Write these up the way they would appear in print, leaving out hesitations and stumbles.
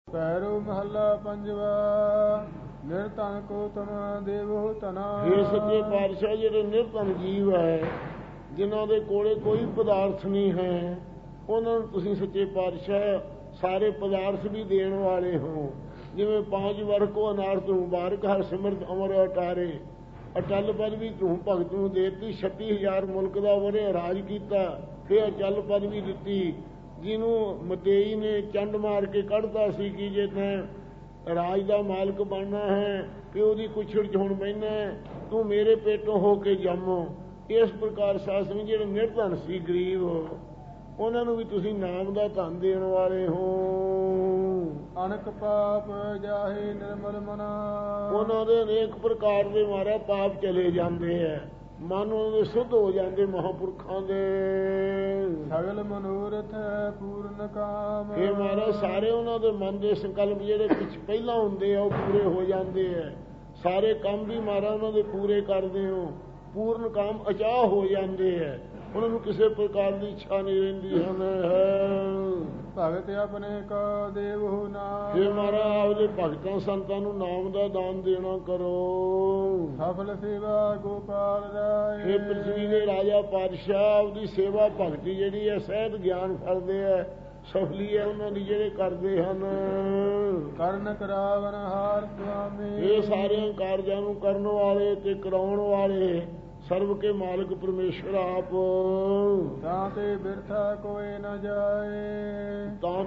ਪੈਰੋ ਮਹੱਲਾ ਪੰਜਵਾ। ਨਿਰਧਨ ਕੋ ਤਮ ਦੇਵੋ ਧਨਾ। ਇਹ ਸੱਚੇ ਪਾਤਸ਼ਾਹ ਜਿਹੜੇ ਨਿਰਧਨ ਜੀਵ ਹੈ, ਜਿਨ੍ਹਾਂ ਦੇ ਕੋਲੇ ਕੋਈ ਪਦਾਰਥ ਨਹੀਂ ਹੈ, ਉਹਨਾਂ ਨੂੰ ਤੁਸੀਂ ਸੱਚੇ ਪਾਤਸ਼ਾਹ ਸਾਰੇ ਪਦਾਰਥ ਵੀ ਦੇਣ ਵਾਲੇ ਹੋ। ਜਿਵੇਂ 5 ਵਰ ਕੋ ਅਨਾਰ ਤੂੰ ਮੁਬਾਰਕ ਹਰ ਸਿਮਰਤ ਅਮਰ ਅਟਾਰੇ। ਅਟਲ ਪਦ ਵੀ ਤੂੰ ਭਗਤ ਨੂੰ ਦੇਤੀ। 36,000 ਮੁਲਕ ਦਾ ਵਰੇ ਰਾਜ ਕੀਤਾ, ਫਿਰ ਅਟਲ ਪਦ ਵੀ ਦਿੱਤੀ। ਜਿਹਨੂੰ ਮਤੇਈ ਨੇ ਚੰਡ ਮਾਰ ਕੇ ਕੱਢਦਾ ਸੀ ਕਿ ਜੇ ਤੈਂ ਰਾਜ ਦਾ ਮਾਲਕ ਬਣਨਾ ਹੈ, ਪਿਓ ਦੀ ਕੁਛੜ 'ਚ ਹੁਣ ਬਹਿਣਾ, ਤੂੰ ਮੇਰੇ ਪੇਟੋਂ ਹੋ ਕੇ ਜੰਮੋ। ਇਸ ਪ੍ਰਕਾਰ ਸਾਧ ਸੰਗਤ ਜਿਹੜੇ ਨਿਰਧਨ ਸੀ, ਗਰੀਬ, ਉਹਨਾਂ ਨੂੰ ਵੀ ਤੁਸੀਂ ਨਾਮ ਦਾ ਧਨ ਦੇਣ ਵਾਲੇ ਹੋ। ਅਨਕ ਪਾਪ ਜਾਹੇ ਨਿਰਮਲ ਮਨਾ। ਉਹਨਾਂ ਦੇ ਅਨੇਕ ਪ੍ਰਕਾਰ ਦੇ ਮਾਰਾ ਪਾਪ ਚਲੇ ਜਾਂਦੇ ਹੈ, ਮਨ ਉਹਨਾਂ ਦੇ ਸ਼ੁੱਧ ਹੋ ਜਾਂਦੇ ਮਹਾਂਪੁਰਖਾਂ ਦੇ। ਸਗਲ ਮਨੋਰਥ ਪੂਰਨ ਕਾਮ। ਇਹ ਮਾਰਾ ਸਾਰੇ ਉਹਨਾਂ ਦੇ ਮਨ ਦੇ ਸੰਕਲਪ ਜਿਹੜੇ ਪਹਿਲਾਂ ਹੁੰਦੇ ਆ ਉਹ ਪੂਰੇ ਹੋ ਜਾਂਦੇ ਹੈ। ਸਾਰੇ ਕੰਮ ਵੀ ਮਾਰਾ ਉਹਨਾਂ ਦੇ ਪੂਰੇ ਕਰਦੇ ਹੋ। ਪੂਰਨ ਕਾਮ ਅਚਾਹ ਹੋ ਜਾਂਦੇ ਹੈ, ਉਹਨਾਂ ਨੂੰ ਕਿਸੇ ਪ੍ਰਕਾਰ ਦੀ ਇੱਛਾ ਨਹੀਂ ਰਹਿੰਦੀ ਹਨ। ਭਗਤ ਆਪਣੇ ਕਾ ਦੇਵੋ ਨਾਮ। ਜੇ ਮਾਰਾ ਆਪਦੇ ਭਗਤਾਂ ਸੰਤਾਂ ਨੂੰ ਨਾਮ ਦਾ ਦਾਨ ਦੇਣਾ ਕਰੋ। ਸਫਲ ਸੇਵਾ ਗੋਪਾਲ ਰਾਏ। ਇਹ ਪ੍ਰਿਥਵੀ ਦੇ ਰਾਜਾ ਪਾਤਸ਼ਾਹ ਆਪਦੀ ਸੇਵਾ ਭਗਤੀ ਜਿਹੜੀ ਹੈ ਸਹਿਤ ਗਿਆਨ ਕਰਦੇ ਹੈ, ਸਫਲੀ ਹੈ ਉਹਨਾਂ ਦੀ ਜਿਹੜੇ ਕਰਦੇ ਹਨ। ਕਰਨ ਕਰਾਵਨ ਹਾਰ ਸੁਆਮੀ। ਇਹ ਸਾਰਿਆਂ ਕਾਰਜਾਂ ਨੂੰ ਕਰਨ ਵਾਲੇ ਤੇ ਕਰਾਉਣ ਵਾਲੇ ਸਰਬ ਕੇ ਮਾਲਕ ਪਰਮੇਸ਼ਰ ਆਪ। ਤਾਂ ਤੇ ਬਿਰਥਾ ਕੋਈ ਨਾ ਜਾਏ। ਤਾਂ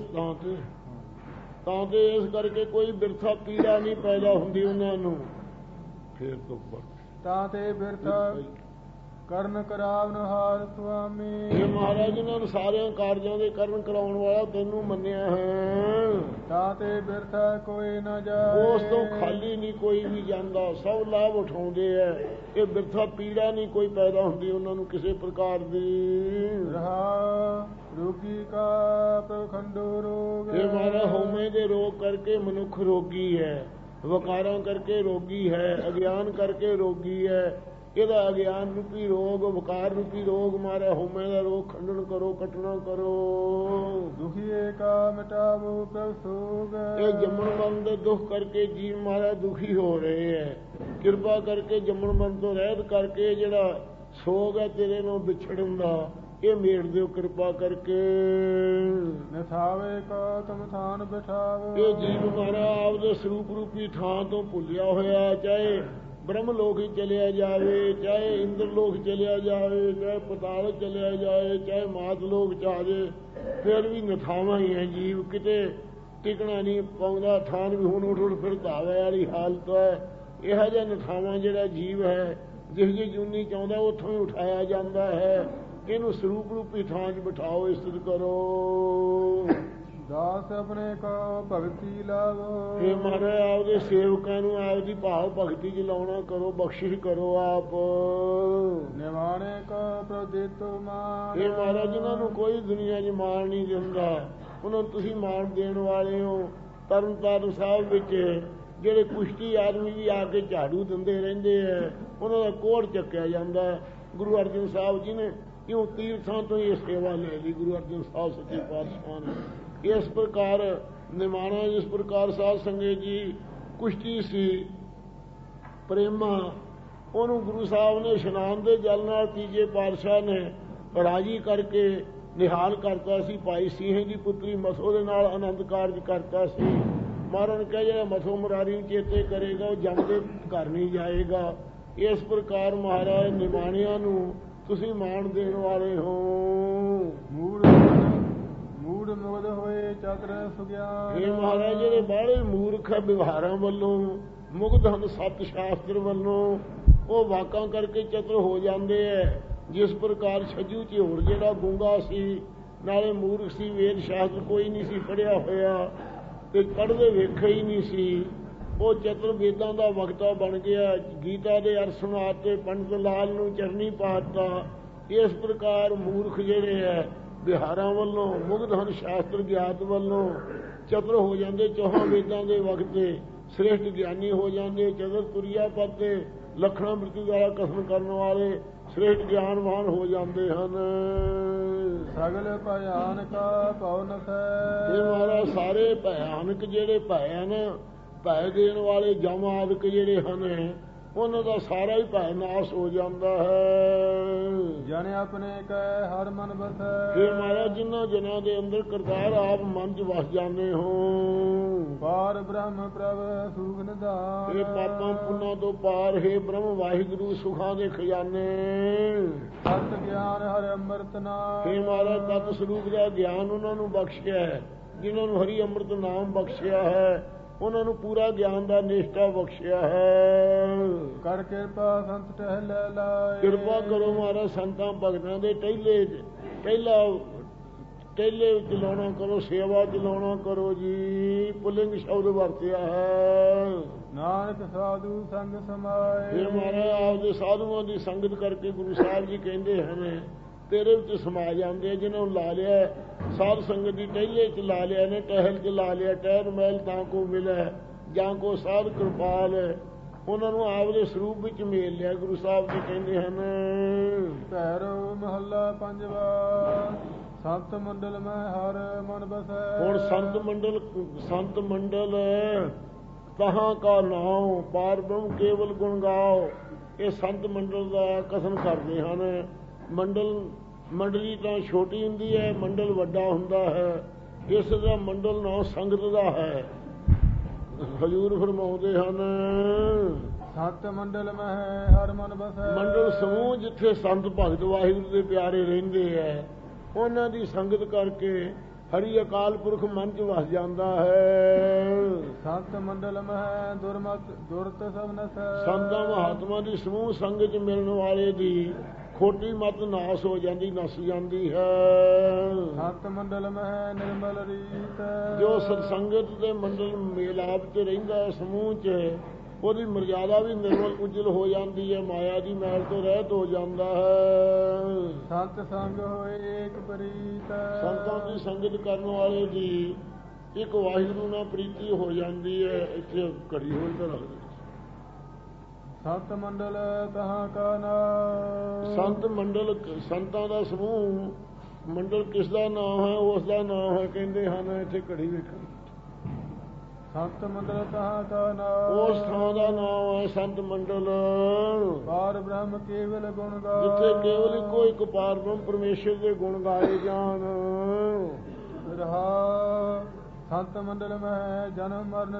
ਤੇ ਇਸ ਕਰਕੇ ਕੋਈ ਬਿਰਥਾ ਪੀੜਾ ਨਹੀਂ ਪੈਦਾ ਹੁੰਦੀ ਉਹਨਾਂ ਨੂੰ। ਫੇਰ ਤੋਂ ਤਾਂ ਤੇ ਬਿਰਥਾ ਕਰਨ ਕਰਾਵਨ ਹਾਰ ਸੁਆਮੀ। ਇਹ ਮਹਾਰਾਜ ਇਹਨਾਂ ਨੂੰ ਸਾਰਿਆਂ ਕਾਰਜਾਂ ਦੇ ਕਰਨ ਕਰਾਉਣ ਵਾਲਾ ਤੈਨੂੰ ਮੰਨਿਆ ਹੈ। ਤਾਂ ਤੇ ਬਿਰਥਾ ਕੋਈ ਨਾ ਜਾਏ। ਉਸ ਤੋਂ ਖਾਲੀ ਨਹੀਂ ਕੋਈ ਵੀ ਜਾਂਦਾ, ਸਭ ਲਾਭ ਉਠਾਉਂਦੇ ਹੈ। ਇਹ ਬਿਰਥਾ ਪੀੜਾ ਨਹੀਂ ਕੋਈ ਪੈਦਾ ਹੁੰਦੀ ਉਹਨਾਂ ਨੂੰ ਕਿਸੇ ਪ੍ਰਕਾਰ ਦੀ। ਰਹਾ ਰੋਗੀ ਕਾ ਪਖੰਡੋ ਰੋਗ। ਇਹ ਮਹਾਰਾਜ ਹਉਮੈ ਦੇ ਰੋਗ ਕਰਕੇ ਮਨੁੱਖ ਰੋਗੀ ਹੈ, ਵਕਾਰਾਂ ਕਰਕੇ ਰੋਗੀ ਹੈ, ਅਗਿਆਨ ਕਰਕੇ ਰੋਗੀ ਹੈ। ਇਹਦਾ ਅਗਿਆਨ ਰੂਪੀ ਰੋਗ, ਵਕਾਰ ਰੂਪੀ ਰੋਗ ਮਾਰਾ ਹਉਮੈ ਦਾ ਰੋਗ ਖੰਡਨ ਕਰੋ, ਕੱਟਣਾ ਕਰੋ। ਦੁਖੀਏ ਕਾ ਮਿਟਾਵੋ ਪ੍ਰਭ ਸੋਗ। ਇਹ ਜੰਮਣ ਮਰਨ ਦੇ ਦੁੱਖ ਕਰਕੇ ਜੀਵ ਮਾਰਾ ਦੁਖੀ ਹੋ ਰਹੇ ਹੈ। ਕਿਰਪਾ ਕਰਕੇ ਜੰਮਣ ਮਰਨ ਤੋਂ ਰਹਿਤ ਕਰਕੇ ਜਿਹੜਾ ਸੋਗ ਹੈ ਤੇਰੇ ਨੂੰ ਵਿਛੜਨ ਦਾ, ਇਹ ਮੇਟ ਦਿਓ ਕਿਰਪਾ ਕਰਕੇ। ਨਥਾਵੇ ਕਾ ਤੁਮ ਥਾਨ ਬਿਠਾਵੋ। ਇਹ ਜੀਵ ਮਾਰਾ ਆਪਦੇ ਸਰੂਪ ਰੂਪੀ ਥਾਂ ਤੋਂ ਭੁੱਲਿਆ ਹੋਇਆ, ਚਾਹੇ ਬ੍ਰਹਮ ਲੋਕ ਹੀ ਚਲਿਆ ਜਾਵੇ, ਚਾਹੇ ਇੰਦਰ ਲੋਕ ਚਲਿਆ ਜਾਵੇ, ਚਾਹੇ ਪਤਾਲ ਚਲਿਆ ਜਾਏ, ਚਾਹੇ ਮਾਤ ਲੋਕ ਚਾਹੇ, ਫਿਰ ਵੀ ਨਥਾਵਾਂ ਹੀ ਹੈ ਜੀਵ। ਕਿਤੇ ਟਿਕਣਾ ਨਹੀਂ ਪਾਉਂਦਾ, ਥਾਨ ਵੀ ਹੁਣ ਉੱਠ ਫਿਰ ਧਾਵੇ ਵਾਲੀ ਹਾਲਤ ਹੈ। ਇਹੋ ਜਿਹਾ ਨਥਾਵਾਂ ਜਿਹੜਾ ਜੀਵ ਹੈ, ਜਿਸ ਜਿਹੀ ਜੂਨੀ ਚਾਹੁੰਦਾ ਉੱਥੋਂ ਹੀ ਉਠਾਇਆ ਜਾਂਦਾ ਹੈ। ਇਹਨੂੰ ਸਰੂਪ ਰੂਪੀ ਥਾਂ 'ਚ ਬਿਠਾਓ, ਇਸਤ ਕਰੋ। ਦਾਸ ਆਪਣੇ ਕੋ ਭਗਤੀ ਲਾਵੋ। ਇਹ ਮਹਾਰਾਜ ਆਪਦੇ ਸੇਵਕਾਂ ਨੂੰ ਆਪਦੀ ਭਾਵ ਭਗਤੀ 'ਚ ਲਾਉਣਾ ਕਰੋ, ਬਖਸ਼ਿਸ਼ ਕਰੋ ਆਪ। ਨਿਵਾਣੇ ਕੋ ਪ੍ਰਦੇਤੋ ਮਾਨ। ਇਹ ਮਹਾਰਾਜ ਜਿਨ੍ਹਾਂ ਨੂੰ ਕੋਈ ਦੁਨੀਆ 'ਚ ਮਾਣ ਨਹੀਂ ਦਿੰਦਾ, ਉਹਨਾਂ ਨੂੰ ਤੁਸੀਂ ਮਾਣ ਦੇਣ ਵਾਲੇ ਹੋ। ਤਰਨ ਤਾਰਨ ਸਾਹਿਬ ਵਿੱਚ ਜਿਹੜੇ ਕੁਸ਼ਤੀ ਆਦਮੀ ਵੀ ਆ ਕੇ ਝਾੜੂ ਦਿੰਦੇ ਰਹਿੰਦੇ ਹੈ, ਉਹਨਾਂ ਦਾ ਕੋਹੜ ਚੱਕਿਆ ਜਾਂਦਾ। ਗੁਰੂ ਅਰਜਨ ਸਾਹਿਬ ਜੀ ਨੇ ਕਿਉਂ ਤੀਰਥਾਂ ਤੋਂ ਇਹ ਸੇਵਾ ਲੈ ਲਈ, ਗੁਰੂ ਅਰਜਨ ਸਾਹਿਬ ਸੱਚੇ ਪਾਤਸ਼ਾਹ ਨੇ। ਇਸ ਪ੍ਰਕਾਰ ਨਿਮਾਣਾ ਜਿਸ ਪ੍ਰਕਾਰ ਸਾਧ ਸੰਗਤ ਜੀ ਕੁਸ਼ਤੀ ਸੀ ਪ੍ਰੇਮਾ, ਉਹਨੂੰ ਗੁਰੂ ਸਾਹਿਬ ਨੇ ਇਸ਼ਨਾਨ ਦੇ ਜਲ ਨਾਲ ਤੀਜੇ ਪਾਤਸ਼ਾਹ ਨੇ ਰਾਜੀ ਕਰਕੇ ਨਿਹਾਲ ਕਰਤਾ ਸੀ। ਭਾਈ ਸਿੰਘ ਦੀ ਪੁੱਤਰੀ ਮਥੋ ਦੇ ਨਾਲ ਆਨੰਦ ਕਾਰਜ ਕਰਤਾ ਸੀ। ਮਹਾਰਾਜ ਨੇ ਕਿਹਾ ਜਿਹੜਾ ਮਥੋ ਮੁਰਾਰੀ ਨੂੰ ਚੇਤੇ ਕਰੇਗਾ ਉਹ ਜੰਗ ਦੇ ਘਰ ਨਹੀਂ ਜਾਏਗਾ। ਇਸ ਪ੍ਰਕਾਰ ਮਹਾਰਾਜ ਨਿਮਾਣਿਆਂ ਨੂੰ ਤੁਸੀਂ ਮਾਣ ਦੇਣ ਵਾਲੇ ਹੋ। ਮੂੜ ਮੁਗਧ ਹੋਏ ਚਤੁਰ ਸੁਗਿਆਨ। ਇਹ ਮਹਾਰਾਜ ਜਿਹੜੇ ਬਾਹਲੇ ਮੂਰਖ ਹੈ ਵਿਵਹਾਰਾਂ ਵੱਲੋਂ, ਮੁਗਧ ਹਨ ਸੱਤ ਸ਼ਾਸਤਰ ਵੱਲੋਂ, ਉਹ ਵਾਕਾਂ ਕਰਕੇ ਚਤੁਰ ਹੋ ਜਾਂਦੇ ਹੈ। ਜਿਸ ਪ੍ਰਕਾਰ ਛੱਜੂ ਝਿਉਰ ਜਿਹੜਾ ਗੂੰਗਾ ਸੀ, ਨਾਲੇ ਮੂਰਖ ਸੀ, ਵੇਦ ਸ਼ਾਸਤਰ ਕੋਈ ਨਹੀਂ ਸੀ ਪੜ੍ਹਿਆ ਹੋਇਆ ਤੇ ਪੜ੍ਹਦੇ ਵੇਖਿਆ ਹੀ ਨਹੀਂ ਸੀ, ਉਹ ਚਤੁਰ ਵੇਦਾਂ ਦਾ ਵਕਤਾ ਬਣ ਗਿਆ। ਗੀਤਾ ਦੇ ਅਰਥ ਸੁਣਾ ਤੇ ਪੰਡਤ ਲਾਲ ਨੂੰ ਚਰਨੀ ਪਾਤਾ। ਇਸ ਪ੍ਰਕਾਰ ਮੂਰਖ ਜਿਹੜੇ ਹੈ ਵਿਹਾਰਾਂ ਵੱਲੋਂ, ਮੁਗਧ ਹਨ ਸ਼ਾਸਤਰ ਗਿਆਤ ਵੱਲੋਂ, ਚਤੁਰ ਹੋ ਜਾਂਦੇ। ਚੌਹਾਂ ਵੇਦਾਂ ਦੇ ਵਕਤੇ ਸ੍ਰੇਸ਼ਟ ਗਿਆਨੀ ਹੋ ਜਾਂਦੇ। ਚਤੁਰ ਤੁਰਿਆ ਪਤੇ ਲੱਖਣਾ ਮ੍ਰਿਤੂ ਦਾ ਕਥਨ ਕਰਨ ਵਾਲੇ ਸ੍ਰੇਸ਼ਟ ਗਿਆਨਵਾਨ ਹੋ ਜਾਂਦੇ ਹਨ। ਸਗਲ ਭਿਆਨਕਾ ਭਉ ਨਸੈ। ਇਹ ਮਹਾਰਾਜ ਸਾਰੇ ਭਿਆਨਕ ਜਿਹੜੇ ਭੈ ਹਨ, ਭੈ ਦੇਣ ਵਾਲੇ ਜਮ ਆਦਿਕ ਜਿਹੜੇ ਹਨ, ਉਹਨਾਂ ਦਾ ਸਾਰਾ ਹੀ ਭੈ ਨਾਸ਼ ਹੋ ਜਾਂਦਾ ਹੈ। ਜਨ ਆਪਣੇ ਕੈ ਹਰ ਮਨ ਬਸੈ। ਫਿਰ ਮਹਾਰਾਜ ਜਿਨ੍ਹਾਂ ਜਨਾਂ ਦੇ ਅੰਦਰ ਕਰਤਾਰ ਆਪ ਮਨ ਚ ਵਸ ਜਾਂਦੇ ਹੋ। ਪਾਰ ਬ੍ਰਹਮ ਪ੍ਰਭ ਸੁਖ ਨਿਧਾਨ। ਇਹ ਪਾਪਾਂ ਪੁੰਨਾਂ ਤੋਂ ਪਾਰ ਹੈ ਬ੍ਰਹਮ ਵਾਹਿਗੁਰੂ ਸੁਖਾਂ ਦੇ ਖਜ਼ਾਨੇ। ਸਤ ਗਿਆਨ ਹਰਿ ਅੰਮ੍ਰਿਤ ਨਾਮ। ਫਿਰ ਮਹਾਰਾਜ ਤਤ ਸਰੂਪ ਦਾ ਗਿਆਨ ਉਹਨਾਂ ਨੂੰ ਬਖਸ਼ਿਆ ਹੈ, ਜਿਨ੍ਹਾਂ ਨੂੰ ਹਰੀ ਅੰਮ੍ਰਿਤ ਨਾਮ ਬਖਸ਼ਿਆ ਹੈ, ਉਹਨਾਂ ਨੂੰ ਪੂਰਾ ਗਿਆਨ ਦਾ ਨਿਸ਼ਟਾ ਬਖਸ਼ਿਆ ਹੈ। ਕਰ ਕਿਰਪਾ ਸੰਤ ਟਹਿਲੇ ਲਾਏ। ਕਿਰਪਾ ਕਰੋ ਮਹਾਰਾਜ ਸੰਤਾਂ ਭਗਤਾਂ ਦੇ ਟਹਿਲੇ ਚਲਾਉਣਾ ਕਰੋ, ਸੇਵਾ ਚਲਾਉਣਾ ਕਰੋ ਜੀ। ਪੁਲਿੰਗ ਸ਼ਬਦ ਵਰਤਿਆ ਹੈ। ਨਾਨਕ ਸਾਧੂ ਸੰਗ ਸਮਾਏ। ਫਿਰ ਮਹਾਰਾਜ ਆਪਦੇ ਸਾਧੂਆਂ ਦੀ ਸੰਗਤ ਕਰਕੇ ਗੁਰੂ ਸਾਹਿਬ ਜੀ ਕਹਿੰਦੇ ਹਨ ਤੇਰੇ ਵਿੱਚ ਸਮਾ ਜਾਂਦੇ। ਜਿਹਨਾਂ ਨੂੰ ਲਾ ਲਿਆ ਸਾਧ ਸੰਗਤ ਦੀ ਟਹਿਲੇ ਚ ਲਾ ਲਿਆ ਨੇ, ਟਹਿਲ ਚ ਲਾ ਲਿਆ, ਟਹਿਲ ਮਹਿਲ ਤਾਂ ਕੋ ਮਿਲੇ ਜਾਂ ਕੋ ਸਾਧ ਕਿਰਪਾਲ, ਉਹਨਾਂ ਨੂੰ ਆਪਦੇ ਸਰੂਪ ਵਿੱਚ ਮੇਲ ਲਿਆ। ਗੁਰੂ ਸਾਹਿਬ ਜੀ ਕਹਿੰਦੇ ਹਨ ਭੈਰੋ ਮਹੱਲਾ ਪੰਜਵਾ। ਸੰਤ ਮੰਡਲ ਮੈਂ ਹਰ ਮਨ ਬਸੈ। ਹੁਣ ਸੰਤ ਮੰਡਲ ਤਹਾਂ ਕਾ ਨਾਉ ਪਾਰ ਬ੍ਰਹਮ ਕੇਵਲ ਗੁਣ ਗਾਓ। ਇਹ ਸੰਤ ਮੰਡਲ ਦਾ ਕਥਨ ਕਰਦੇ ਹਨ। ਮੰਡਲੀ ਤਾਂ ਛੋਟੀ ਹੁੰਦੀ ਹੈ, ਮੰਡਲ ਵੱਡਾ ਹੁੰਦਾ ਹੈ। ਇਸ ਦਾ ਮੰਡਲ ਨਾਮ ਸੰਗਤ ਦਾ ਹੈ। ਹਜ਼ੂਰ ਫਰਮਾਉਂਦੇ ਹਨ ਸਤ ਮੰਡਲ ਮੈਂ ਹਰ ਮਨ ਬਸੈ। ਮੰਡਲ ਸਮੂਹ ਜਿੱਥੇ ਸੰਤ ਭਗਤ ਵਾਹਿਗੁਰੂ ਦੇ ਪਿਆਰੇ ਰਹਿੰਦੇ ਹੈ, ਉਹਨਾਂ ਦੀ ਸੰਗਤ ਕਰਕੇ ਹਰੀ ਅਕਾਲ ਪੁਰਖ ਮਨ ਚ ਵਸ ਜਾਂਦਾ ਹੈ। ਸੰਤ ਮੰਡਲ ਮੈਂ ਦੁਰਤ ਸਭ ਨਸੈ। ਸੰਤਾਂ ਮਹਾਤਮਾ ਦੀ ਸਮੂਹ ਸੰਗਤ ਚ ਮਿਲਣ ਵਾਲੇ ਦੀ ਖੋਟੀ ਮਤ ਨਾਸ ਹੋ ਜਾਂਦੀ, ਨਸ ਜਾਂਦੀ ਹੈ। ਸੰਤ ਮੰਡਲ ਮੈਂ ਨਿਰਮਲ ਰੀਤ। ਜੋ ਸਤਸੰਗਤ ਦੇ ਮੰਡਲ ਮੇਲਾਪ ਚ ਰਹਿੰਦਾ ਸਮੂਹ ਚ, ਉਹਦੀ ਮਰਜ਼ਾਦਾ ਵੀ ਨਿਰਮਲ ਉਜਲ ਹੋ ਜਾਂਦੀ ਹੈ, ਮਾਇਆ ਦੀ ਮੈਲ ਤੋਂ ਰਹਿਤ ਹੋ ਜਾਂਦਾ ਹੈ। ਸੰਤ ਸੰਗ ਹੋਏ ਏਕ ਪ੍ਰੀਤ। ਸੰਤਾਂ ਦੀ ਸੰਗਤ ਕਰਨ ਵਾਲੇ ਦੀ ਇੱਕ ਵਾਹਿਗੁਰੂ ਨਾਲ ਪ੍ਰੀਤੀ ਹੋ ਜਾਂਦੀ ਹੈ। ਇੱਥੇ ਘੜੀ ਹੋਈ ਤਾਂ ਲੱਗਦੀ। ਸੰਤ ਮੰਡਲ ਕਹਾਂ ਕਾ ਨਾਮ। ਸੰਤ ਮੰਡਲ ਸੰਤਾਂ ਦਾ ਸਮੂਹ ਮੰਡਲ ਕਿਸ ਦਾ ਨਾਮ ਹੈ? ਉਸ ਦਾ ਨਾਮ ਹੈ ਕਹਿੰਦੇ ਹਨ। ਇੱਥੇ ਘੜੀ ਵੇਖਣ। ਸੰਤ ਮੰਡਲ ਕਹਾਂ ਕਾ ਨਾਮ। ਉਸ ਥਾਂ ਦਾ ਨਾਮ ਹੈ ਸੰਤ ਮੰਡਲ ਪਾਰ ਬ੍ਰਹਮ ਕੇਵਲ ਗੁਣ ਗਾ। ਜਿੱਥੇ ਕੇਵਲ ਇੱਕੋ ਇੱਕ ਪਾਰ ਬ੍ਰਹਮ ਪਰਮੇਸ਼ਰ ਦੇ ਗੁਣ ਗਾਏ ਜਾਣ। ਰਹਾ ਸੰਤ ਮੰਡਲ ਮੈਂ ਜਨਮ ਮਰਨ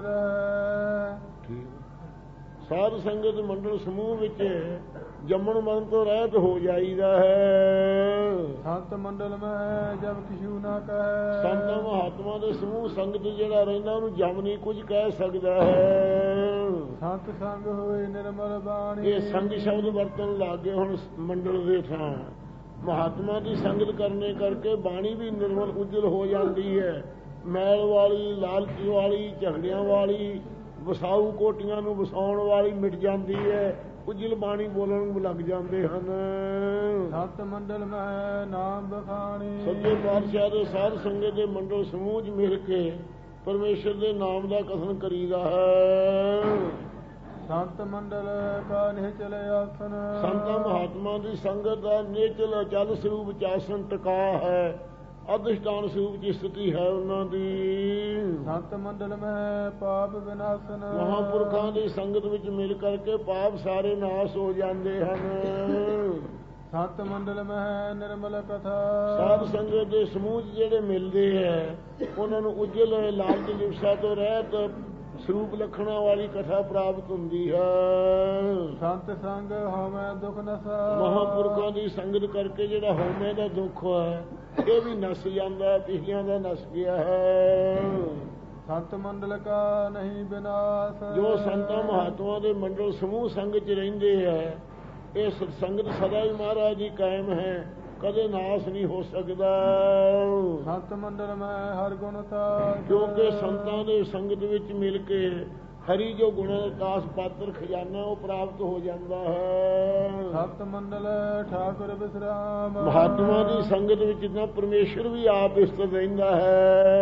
ਰਹਿ। ਸਾਧ ਸੰਗਤ ਮੰਡਲ ਸਮੂਹ ਵਿੱਚ ਜੰਮਣ ਮਰਨ ਤੋਂ ਰਹਿਤ ਹੋ ਜਾਈਦਾ ਹੈ। ਸੰਤ ਮੰਡਲ ਮੈਂ ਜਬ ਕਿਛੂ ਨਾ ਕਹੈ। ਸੰਤਾਂ ਮਹਾਤਮਾ ਦੇ ਸਮੂਹ ਸੰਗਤ ਜਿਹੜਾ ਰਹਿੰਦਾ ਉਹਨੂੰ ਜਮ ਨਹੀਂ ਕੁਝ ਕਹਿ ਸਕਦਾ ਹੈ। ਸੰਤ ਸੰਗ ਹੋਏ ਨਿਰਮਲ ਬਾਣੀ। ਇਹ ਸੰਗ ਸ਼ਬਦ ਵਰਤਣ ਲੱਗ ਗਏ ਹੁਣ ਮੰਡਲ ਦੇ ਥਾਂ। ਮਹਾਤਮਾ ਦੀ ਸੰਗਤ ਕਰਨੇ ਕਰਕੇ ਬਾਣੀ ਵੀ ਨਿਰਮਲ ਉਜਲ ਹੋ ਜਾਂਦੀ ਹੈ। ਮੈਲ ਵਾਲੀ, ਲਾਲਚ ਵਾਲੀ, ਝਗੜਿਆਂ ਵਾਲੀ, ਵਸਾਊ ਕੋਟੀਆਂ ਨੂੰ ਵਸਾਉਣ ਵਾਲੀ ਮਿਟ ਜਾਂਦੀ ਹੈ। ਉਜਲ ਬਾਣੀ ਬੋਲਣ ਨੂੰ ਲੱਗ ਜਾਂਦੇ ਹਨ। ਸਤ ਮੰਡਲ ਮੈਂ ਨਾਮ ਬਖਾਣੀ। ਸੱਚੇ ਪਾਤਸ਼ਾਹ ਦੇ ਸਾਧ ਸੰਗਤ ਦੇ ਮੰਡਲ ਸਮੂਹ 'ਚ ਮਿਲ ਕੇ ਪਰਮੇਸ਼ਰ ਦੇ ਨਾਮ ਦਾ ਕਥਨ ਕਰੀਦਾ ਹੈ। ਸੰਤ ਮੰਡਲ ਕਾ ਨਿਹਚਲ ਆਸਨ। ਸੰਤਾਂ ਮਹਾਤਮਾ ਦੀ ਸੰਗਤ ਦਾ ਨਿਹਚਲ ਅਚਲ ਸਰੂਪ ਚ ਆਸਨ ਟਿਕਾ ਹੈ। ਅਧਿਸ਼ਠਾਨ ਸਰੂਪ ਚ ਸਥਿਤੀ ਹੈ ਉਹਨਾਂ ਦੀ। ਸੰਤ ਮੰਡਲ ਮੈਂ ਪਾਪ ਵਿਨਾਸ਼ਨ। ਮਹਾਂਪੁਰਖਾਂ ਦੀ ਸੰਗਤ ਵਿੱਚ ਮਿਲ ਕਰਕੇ ਪਾਪ ਸਾਰੇ ਨਾਸ਼ ਹੋ ਜਾਂਦੇ ਹਨ। ਸੰਤ ਮੰਡਲ ਮੈਂ ਨਿਰਮਲ ਕਥਾ। ਸਾਧ ਸੰਗਤ ਦੇ ਸਮੂਹ ਜਿਹੜੇ ਮਿਲਦੇ ਹੈ ਉਹਨਾਂ ਨੂੰ ਉਜਲ ਲਾਲਚ ਲਿਪਸਾ ਤੋਂ ਰਹਿਤ ਸਰੂਪ ਲਖਣਾ ਵਾਲੀ ਕਥਾ ਪ੍ਰਾਪਤ ਹੁੰਦੀ ਹੈ। ਸੰਤ ਸੰਗ ਹਉਮੈ ਦੁਖ ਨਸਾ। ਮਹਾਂਪੁਰਖਾਂ ਦੀ ਸੰਗਤ ਕਰਕੇ ਜਿਹੜਾ ਹਉਮੈ ਦਾ ਦੁੱਖ ਹੈ ਇਹ ਵੀ ਨਸ ਜਾਂਦਾ, ਪਿਛਲਿਆਂ ਦਾ ਨਸ ਗਿਆ ਹੈ। ਸੰਤ ਮੰਡਲ ਕਾ ਨਹੀਂ ਵਿਨਾਸ਼। ਜੋ ਸੰਤਾਂ ਮਹਾਤਮਾ ਦੇ ਮੰਡਲ ਸਮੂਹ ਸੰਗਤ ਚ ਰਹਿੰਦੇ ਹੈ ਇਹ ਸੰਗਤ ਸਦਾ ਹੀ ਮਹਾਰਾਜ ਦੀ ਕਾਇਮ ਹੈ, ਕਦੇ ਨਾਸ ਨਹੀਂ ਹੋ ਸਕਦਾ। ਸੰਤ ਮੰਡਲ ਮੈਂ ਹਰ ਗੁਣ ਤਾ। ਕਿਉਂਕਿ ਸੰਤਾਂ ਦੇ ਸੰਗਤ ਵਿੱਚ ਮਿਲ ਕੇ ਹਰੀ ਜੋ ਗੁਣਾਂ ਦਾ ਤਾਸ ਪਾਤਰ ਖਜ਼ਾਨਾ ਉਹ ਪ੍ਰਾਪਤ ਹੋ ਜਾਂਦਾ ਹੈ। ਸਤ ਮੰਡਲ ਠਾਕੁਰ ਵਿਸਰਾਮ। ਮਹਾਤਮਾ ਦੀ ਸੰਗਤ ਵਿੱਚ ਤਾਂ ਪਰਮੇਸ਼ਰ ਵੀ ਆਪ ਸਥਿਤ ਰਹਿੰਦਾ ਹੈ।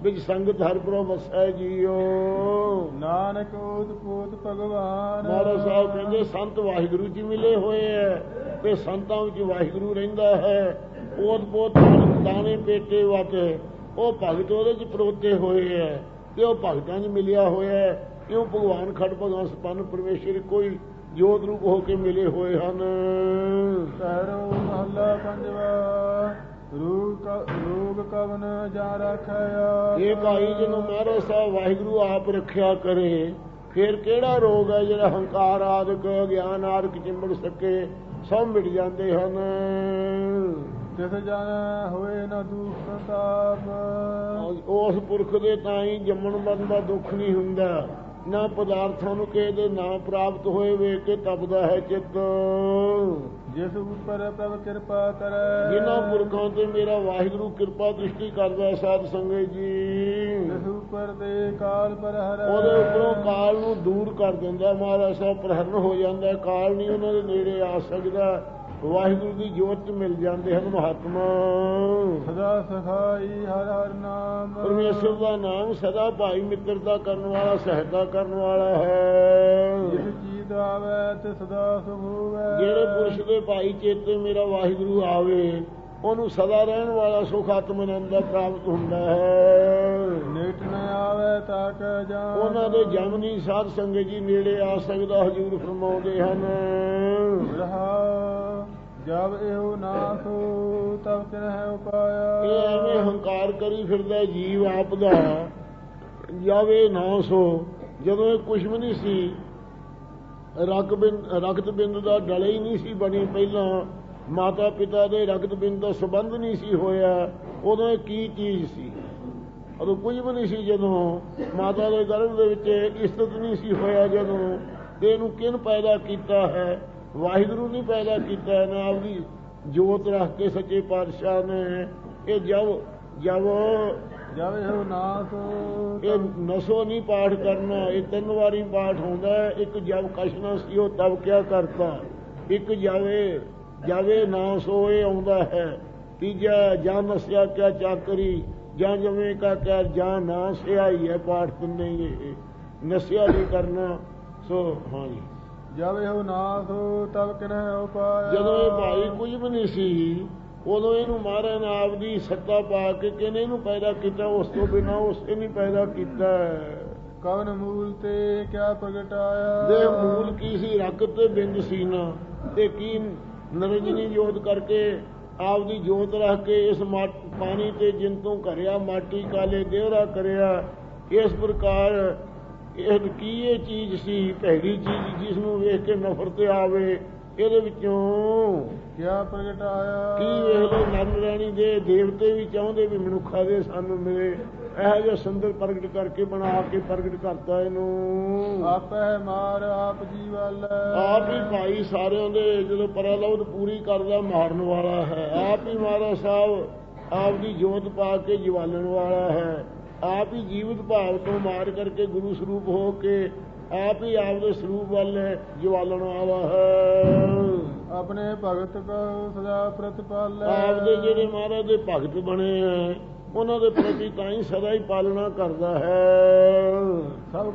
ਵਿੱਚ ਸੰਗਤ ਹਰਿ ਪ੍ਰਭ ਵਸੈ ਜੀਓ। ਨਾਨਕ ਓਤ ਪੋਤ ਭਗਵਾਨ। ਮਹਾਰਾਜ ਸਾਹਿਬ ਕਹਿੰਦੇ ਸੰਤ ਵਾਹਿਗੁਰੂ ਜੀ ਮਿਲੇ ਹੋਏ ਹੈ ਤੇ ਸੰਤਾਂ ਵਿੱਚ ਵਾਹਿਗੁਰੂ ਰਹਿੰਦਾ ਹੈ। ਓਤ ਪੋਤ ਦਾਣੇ ਪੇਟੇ ਵਟ ਉਹ ਭਗਤ ਉਹਦੇ 'ਚ ਪਰੋਤੇ ਹੋਏ ਹੈ ਤੇ ਉਹ ਭਗਤਾਂ 'ਚ ਮਿਲਿਆ ਹੋਇਆ ਹੈ। ਇਉਂ ਭਗਵਾਨ ਖੜ ਭਗਵਾਨ ਸੰਪੰਨ ਪਰਮੇਸ਼ਰ ਕੋਈ ਜੋਤ ਰੂਪ ਹੋ ਕੇ ਮਿਲੇ ਹੋਏ ਹਨ। ਪਹਿਰੋ ਮਹੱਲਾ ਪੰਜਵਾ। ਰੋਗ ਕਵਨ ਜਾ ਰੱਖਿਆ। ਇਹ ਭਾਈ ਜਿਹਨੂੰ ਮਹਾਰਾਜ ਸਾਹਿਬ ਵਾਹਿਗੁਰੂ ਆਪ ਰੱਖਿਆ ਕਰੇ ਫਿਰ ਕਿਹੜਾ ਰੋਗ ਹੈ ਜਿਹੜਾ ਹੰਕਾਰ ਆਦਿਕ ਗਿਆਨ ਆਦਿਕ ਚਿੰਬੜ ਸਕੇ, ਸਭ ਮਿਟ ਜਾਂਦੇ ਹਨ। ਤਿਸ ਜਨ ਹੋਏ ਨਾ ਦੁੱਖ ਸੰਤਾਪ। ਉਸ ਪੁਰਖ ਦੇ ਤਾਂ ਹੀ ਜੰਮਣ ਮਰਨ ਦਾ ਦੁੱਖ ਨਹੀਂ ਹੁੰਦਾ, ਨਾ ਪਦਾਰਥਾਂ ਨੂੰ ਕਿਸੇ ਦੇ ਨਾ ਪ੍ਰਾਪਤ ਹੋਏ ਵੇਖ ਕੇ ਤਪਦਾ ਹੈ ਚਿੱਤ। ਜਿਸ ਉੱਪਰ ਪ੍ਰਭ ਕਿਰਪਾ ਕਰੇ। ਜਿਨ੍ਹਾਂ ਪੁਰਖਾਂ ਤੇ ਮੇਰਾ ਵਾਹਿਗੁਰੂ ਕਿਰਪਾ ਦ੍ਰਿਸ਼ਟੀ ਕਰਦਾ ਸਾਧ ਸੰਗਤ ਜੀ। ਜਿਸ ਉੱਪਰ ਦੇ ਕਾਲ ਪਰ ਹਰੈ। ਉਹਦੇ ਉੱਪਰੋਂ ਕਾਲ ਨੂੰ ਦੂਰ ਕਰ ਦਿੰਦਾ ਮਹਾਰਾਜ ਸਾਹਿਬ, ਪ੍ਰਹਰਨ ਹੋ ਜਾਂਦਾ, ਕਾਲ ਨਹੀਂ ਉਹਨਾਂ ਦੇ ਨੇੜੇ ਆ ਸਕਦਾ। ਵਾਹਿਗੁਰੂ ਦੀ ਜੋਤ ਮਿਲ ਜਾਂਦੇ ਹਨ ਮਹਾਤਮਾ। ਸਦਾ ਸਖਾਈ ਹਰ ਹਰ ਨਾਮ। ਪਰਮੇਸ਼ਰ ਦਾ ਨਾਮ ਸਦਾ ਭਾਈ ਮਿੱਤਰਤਾ ਕਰਨ ਵਾਲਾ, ਸਹਾਇਤਾ ਕਰਨ ਵਾਲਾ ਹੈ। ਜਿਸ ਚੀਤ ਆਵੇ ਤੇ ਸਦਾ ਸੁਖ ਹੋਵੇ। ਜਿਹੜੇ ਪੁਰਸ਼ ਦੇ ਭਾਈ ਚੇਤੇ ਮੇਰਾ ਵਾਹਿਗੁਰੂ ਆਵੇ ਉਹਨੂੰ ਸਦਾ ਰਹਿਣ ਵਾਲਾ ਸੁਖ ਆਤਮ ਆਨੰਦ ਦਾ ਪ੍ਰਾਪਤ ਹੁੰਦਾ ਹੈ। ਨੇਟ ਨ ਆਵੇ ਤਾਂ ਕੈ ਜਾਨ। ਉਹਨਾਂ ਦੇ ਜਮ ਨਹੀਂ ਸਾਧ ਸੰਗਤ ਜੀ ਨੇੜੇ ਆ ਸਕਦਾ। ਹਜ਼ੂਰ ਫਰਮਾਉਂਦੇ ਹਨ ਜਬ ਇਹੋ ਨਾ ਸੋ ਤਬ ਤਿਨਹਿ ਉਪਾਇਆ। ਇਹ ਐਵੇਂ ਹੰਕਾਰ ਕਰੀ ਫਿਰਦਾ ਜੀਵ ਆਪ ਦਾ। ਜਬ ਇਹ ਨਾ ਸੋ, ਜਦੋਂ ਇਹ ਕੁਛ ਵੀ ਨਹੀਂ ਸੀ, ਰਕਤ ਬਿੰਦ ਦਾ ਡਲੇ ਹੀ ਨਹੀਂ ਸੀ ਬਣੀ, ਪਹਿਲਾਂ ਮਾਤਾ ਪਿਤਾ ਦੇ ਰਕਤ ਬਿੰਦ ਦਾ ਸੰਬੰਧ ਨਹੀਂ ਸੀ ਹੋਇਆ, ਉਦੋਂ ਇਹ ਕੀ ਚੀਜ਼ ਸੀ? ਉਦੋਂ ਕੁਝ ਵੀ ਨਹੀਂ ਸੀ। ਜਦੋਂ ਮਾਤਾ ਦੇ ਗਰਭ ਦੇ ਵਿੱਚ ਇਸਤਤ ਨਹੀਂ ਸੀ ਹੋਇਆ, ਜਦੋਂ ਤੇ ਇਹਨੂੰ ਕਿਹਨ ਪੈਦਾ ਕੀਤਾ ਹੈ? ਵਾਹਿਗੁਰੂ ਨਹੀਂ ਪੈਦਾ ਕੀਤਾ ਨਾ ਆਪਦੀ ਜੋਤ ਰੱਖ ਕੇ ਸੱਚੇ ਪਾਤਸ਼ਾਹ ਨੇ। ਇਹ ਜਬ ਇਹੋ ਨਾ ਸੋ। ਇਹ ਨਸੋ ਨਹੀਂ ਪਾਠ ਕਰਨਾ, ਇਹ 3 ਵਾਰੀ ਪਾਠ ਹੁੰਦਾ ਹੈ। ਇੱਕ ਜਬ ਕਸ਼ਨਾ ਸੀ ਉਹ ਤਬ ਕਿਆ ਕਰਤਾ, ਇੱਕ ਜਾਵੇ ਨਾ ਸੋ ਇਹ ਆਉਂਦਾ ਹੈ। ਤੀਜਾ ਜਾਂ ਨਸਿਆ ਕਿਆ ਚਾਕਰੀ, ਜਾਂ ਜਵੇਂ ਕਾ ਕਿਆ ਜਾਂ ਨਾ ਸਿਆ ਹੀ ਹੈ। ਪਾਠ ਤਿੰਨੇ ਇਹ ਨਸਿਆ ਨਹੀਂ ਕਰਨਾ। ਸੋ ਹਾਂਜੀ ਜਬ ਇਹੋ ਨਾ ਸੋ ਤਬ ਕਿਨਹਿ ਉਪਾਇਆ। ਜਦੋਂ ਇਹ ਭਾਈ ਕੁਝ ਵੀ ਨਹੀਂ ਸੀ ਉਦੋਂ ਇਹਨੂੰ ਮਹਾਰਾਜ ਨੇ ਆਪਦੀ ਸੱਤਾ ਪਾ ਕੇ ਕਿਹਨੇ ਇਹਨੂੰ ਪੈਦਾ ਕੀਤਾ, ਉਸ ਤੋਂ ਬਿਨਾਂ ਉਸੇ ਨਹੀਂ ਪੈਦਾ ਕੀਤਾ। ਕਵਨ ਮੂਲ ਤੇ ਕਿਆ ਪ੍ਰਗਟਾਇਆ। ਦੇ ਮੂਲ ਕੀ ਸੀ? ਰਕਤ ਤੇ ਬਿੰਦ ਸੀ ਨਾ, ਤੇ ਕੀ ਨਿਰੰਜਨੀ ਜੋਤ ਕਰਕੇ ਆਪਦੀ ਜੋਤ ਰੱਖ ਕੇ ਇਸ ਪਾਣੀ ਤੇ ਜਿੰਤੋਂ ਘਰਿਆ, ਮਾਟੀ ਕਾਲੇ ਦੇਵਰਾ ਕਰਿਆ। ਇਸ ਪ੍ਰਕਾਰ ਇਹ ਕੀ ਇਹ ਚੀਜ਼ ਸੀ? ਭੈੜੀ ਚੀਜ਼ ਜਿਸ ਨੂੰ ਵੇਖ ਕੇ ਨਫ਼ਰਤ ਆਵੇ। ਇਹਦੇ ਵਿੱਚੋਂ ਕਿਆ ਪ੍ਰਗਟਾਇਆ। ਕੀ ਵੇਖ ਲੋ, ਨਰਨਰਾਣੀ ਦੇ ਦੇਵਤੇ ਵੀ ਚਾਹੁੰਦੇ ਵੀ ਮਨੁੱਖਾ ਦੇ ਸਾਨੂੰ ਮਿਲੇ। ਇਹੋ ਜਿਹਾ ਸੁੰਦਰ ਪ੍ਰਗਟ ਕਰਕੇ ਬਣਾ ਕੇ ਪ੍ਰਗਟ ਕਰਤਾ ਇਹਨੂੰ। ਆਪੇ ਮਾਰ ਆਪ ਜੀਵਲ। ਆਪ ਹੀ ਭਾਈ ਸਾਰਿਆਂ ਦੇ ਜਦੋਂ ਪਰਾਲੌਦ ਪੂਰੀ ਕਰਦਾ ਮਾਰਨ ਵਾਲਾ ਹੈ। ਆਪ ਹੀ ਮਹਾਰਾਜ ਸਾਹਿਬ ਆਪ ਦੀ ਜੋਤ ਪਾ ਕੇ ਜਵਾਲਣ ਵਾਲਾ ਹੈ। ਆਪ ਹੀ ਜੀਵਤ ਭਾਵ ਤੋਂ ਮਾਰ ਕਰਕੇ ਗੁਰੂ ਸਰੂਪ ਹੋ ਕੇ ਆਪ ਹੀ ਆਪਦੇ ਸਰੂਪ ਵੱਲ ਜਵਾਲਣ ਵਾਲਾ ਹੈ। ਆਪਣੇ ਭਗਤ ਕੋ ਸਦਾ ਪ੍ਰਤਿਪਾਲ। ਆਪਦੇ ਜਿਹੜੇ ਮਹਾਰਾਜ ਦੇ ਭਗਤ ਬਣੇ ਹੈ ਉਹਨਾਂ ਦੇ ਪ੍ਰਤੀ ਤਾਂ ਹੀ ਸਦਾ ਹੀ ਪਾਲਣਾ ਕਰਦਾ ਹੈ। ਸਭ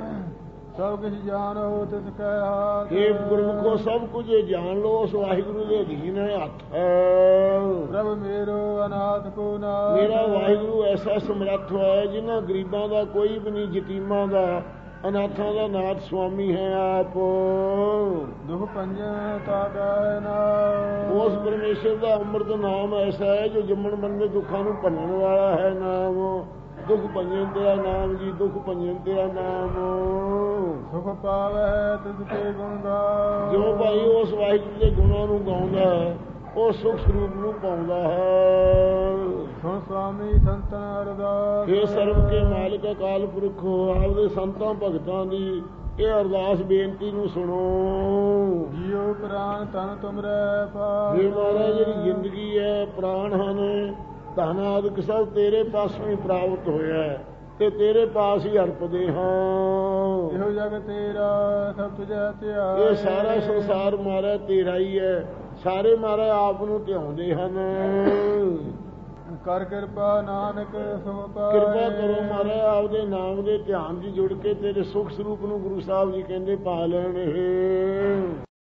ਕੁਛ ਜਾਣੋ ਤਿਸ ਕੈ ਹਾਥ। ਇਹ ਗੁਰਮੁਖੋ ਸਭ ਕੁਝ ਜਾਣ ਲੋ, ਉਸ ਵਾਹਿਗੁਰੂ ਦੇ ਅਧੀਨ ਹੈ, ਹੱਥ ਹੈ। ਪ੍ਰਭ ਮੇਰੋ ਅਨਾਥ ਕੋ ਨਾਥ। ਮੇਰਾ ਵਾਹਿਗੁਰੂ ਐਸਾ ਸਮਰੱਥ ਹੈ ਜਿਨ੍ਹਾਂ ਗਰੀਬਾਂ ਦਾ ਕੋਈ ਵੀ ਨਹੀਂ, ਯਤੀਮਾਂ ਦਾ, ਅਨਾਥਾਂ ਦਾ ਨਾਥ ਸੁਆਮੀ ਹੈ ਆਪ। ਦੁਖ ਪੰਜਨ ਤਾ ਗਾਇ ਨਾਮ। ਉਸ ਪਰਮੇਸ਼ਰ ਦਾ ਅੰਮ੍ਰਿਤ ਨਾਮ ਐਸਾ ਹੈ ਜੋ ਜੰਮਣ ਮਰਨ ਦੇ ਦੁੱਖਾਂ ਨੂੰ ਭੰਨਣ ਵਾਲਾ ਹੈ ਨਾਮ। ਦੁੱਖ ਭੰਜਨ ਤੇਰਾ ਨਾਮ ਜੀ, ਦੁੱਖ ਭੰਜਨ ਤੇਰਾ ਨਾਮ। ਸੁਖ ਪਾਵੈ ਤਿਸ ਕੇ ਗੁਣ ਗਾ। ਜੋ ਭਾਈ ਉਸ ਵਾਹਿਗੁਰੂ ਦੇ ਗੁਣਾਂ ਨੂੰ ਗਾਉਂਦਾ ਹੈ ਉਹ ਸੁਖ ਸਰੂਪ ਨੂੰ ਪਾਉਂਦਾ ਹੈ। ਸੁਣ ਸੁਆਮੀ ਸੰਤਨ ਅਰਦਾਸ। ਇਹ ਸਰਬ ਕੇ ਮਾਲਕ ਅਕਾਲ ਪੁਰਖ ਆਪਦੇ ਸੰਤਾਂ ਭਗਤਾਂ ਦੀ ਇਹ ਅਰਦਾਸ ਬੇਨਤੀ ਨੂੰ ਸੁਣੋ। ਜੀਉ ਪ੍ਰਾਨ ਤਨ ਤੁਮਰੇ ਪਾਸ। ਇਹ ਮਹਾਰਾਜ ਜਿਹੜੀ ਜ਼ਿੰਦਗੀ ਹੈ, ਪ੍ਰਾਣ ਹਨ, ਧਨ ਆਦਿਕ ਸਭ ਤੇਰੇ ਪਾਸੋਂ ਹੀ ਪ੍ਰਾਪਤ ਹੋਇਆ ਹੈ ਤੇ ਤੇਰੇ ਪਾਸ ਹੀ ਅਰਪਦੇ ਹਾਂ। ਇਹੋ ਜਗ ਤੇਰਾ ਸਭ ਤੁਝੈ ਧਿਆਏ। ਇਹ ਸਾਰਾ ਸੰਸਾਰ ਮਹਾਰਾਜ ਤੇਰਾ ਹੀ ਹੈ। ਸਾਰੇ ਮਹਾਰਾਜ ਆਪ ਨੂੰ ਧਿਆਉਂਦੇ ਹਨ। ਕਰ ਕਿਰਪਾ ਨਾਨਕ ਸੋ ਪਾਏ। ਕਿਰਪਾ ਕਰੋ ਮਹਾਰਾਜ, ਆਪਦੇ ਨਾਮ ਦੇ ਧਿਆਨ 'ਚ ਜੁੜ ਕੇ ਤੇਰੇ ਸੁਖ ਸਰੂਪ ਨੂੰ ਗੁਰੂ ਸਾਹਿਬ ਜੀ ਕਹਿੰਦੇ ਪਾ ਲੈਣ।